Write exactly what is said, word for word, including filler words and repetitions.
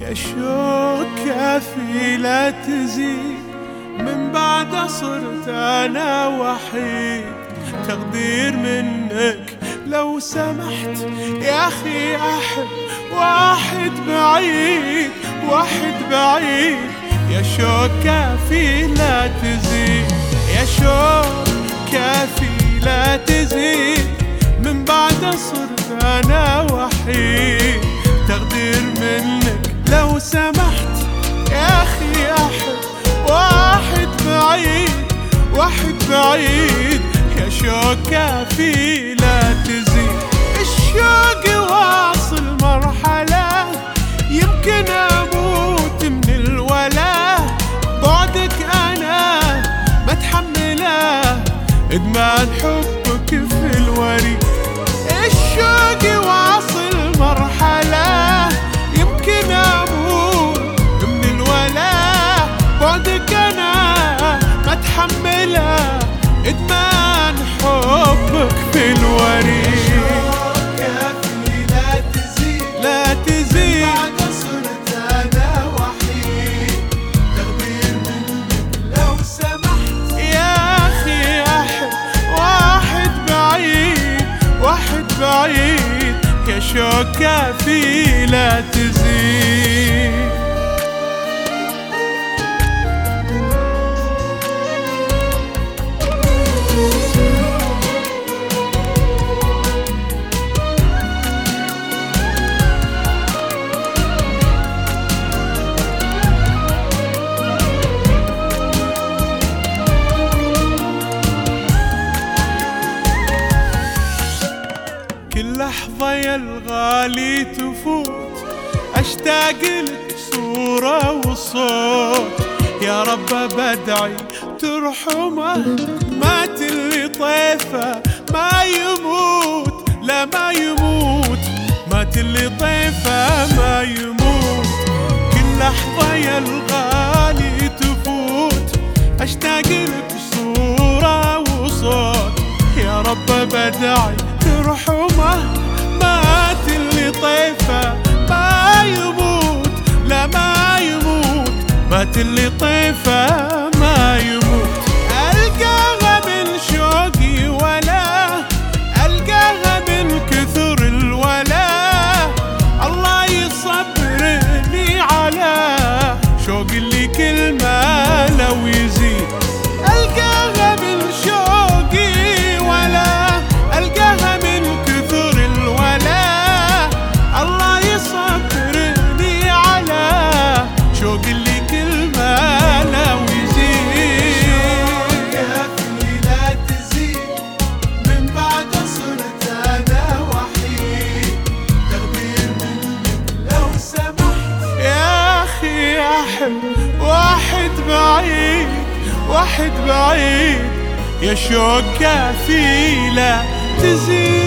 يا شوق كافي لا تزيد، من بعد صرت أنا وحيد. تقدير منك لو سمحت يا أخي أحب واحد بعيد، واحد بعيد. يا شوق كافي لا تزيد، يا شوق كافي لا تزيد، من بعد صرت أنا وحيد. تقدير منك لو سمحت يا أخي أحب واحد بعيد، واحد بعيد. يا شوق كافي لا تزيد. الشوق واصل مرحلة يمكن أموت من الولا، بعدك أنا ما أتحمله، إدمان حبك في الوريد. الشوق واصل مرحلة يمكن أموت من الولا، بعدك أنا ما أتحمله، إدمان حبك في الوريد. كافي لا تزيد، لا تزيد، بعد صرت أنا وحيد. تقدير منك لو سمحت يا أخي أحب واحد بعيد، واحد بعيد. يا شوق كافي لا تزيد. كل لحظة يا الغالي تفوت أشتاق لك صورة وصوت. يا رب بدعي ترحمه، مات اللي طيفه ما يموت، لا ما يموت، مات اللي طيفه ما يموت. كل لحظة يا الغالي تفوت أشتاق لك صورة وصوت. يا رب بدعي ترحمه، مات اللي طيفه ما يموت، لا ما يموت، مات اللي طيفه ما يموت. ألقاها من شوقي ولا ألقاها من كثر الولا، الله يصبرني على شوق اللي كل ما لو يزيد. ألقاها من شوقي ولا ألقاها من كثر الولا، الله يصبرني على شوق اللي كل ما لو يزيد. كافي لا تزيد، من بعد صرت أنا وحيد. تقدير منك لو سمحت يا أخي أحب واحد بعيد، واحد بعيد. يا شوق كافي لا تزيد.